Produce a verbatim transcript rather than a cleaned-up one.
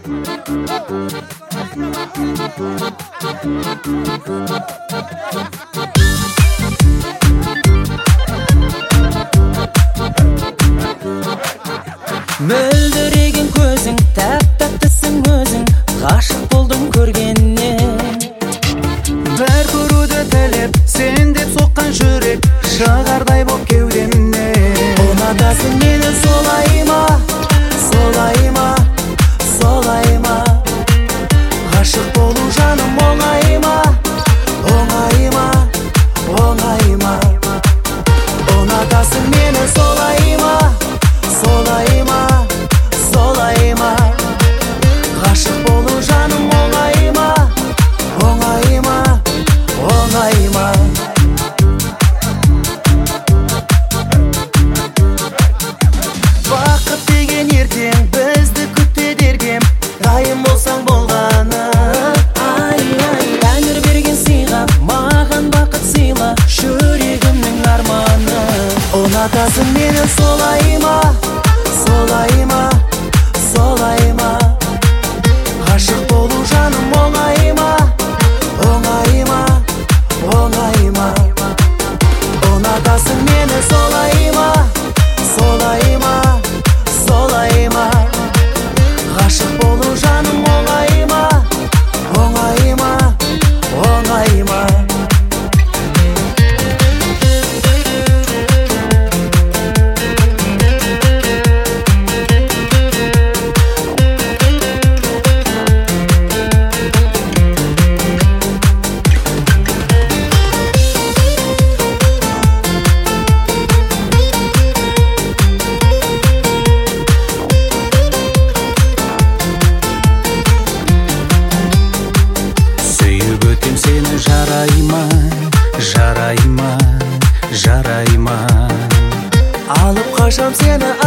Мөлдіреген көзің, тәп-тәттісің өзің, ғашық болдым көргеннен. Бір көруді тілеп, сен деп соққан жүрек, шығардай боп кеудемнен. Ұнатасың мені солай ма, солай ма, солай ма? Ғашық болу жаным оңай ма, оңай ма, оңай ма? Ұнатасың мені солай ма, солай ма, солай ма? Ғашық болу жаным оңай ма, оңай ма, оңай ма? Бақыт деген ертең бізді күтеді еркем, дайын болсаң болғаны. Тәңір берген сыйға маған бақыт сыйла, жүрегімнің арманы. Ұнатасың мені солай ма, солай ма, солай ма? Ғашық болу жаным оңай ма, оңай ма, оңай ма? Ұнатасың мені солай ма, солай ма, солай ма? Ғашық болу жаным оңай ма, оңай ма, оңай ма? Сені жарай ма, жарай ма, жарай ма? Алып қашам сені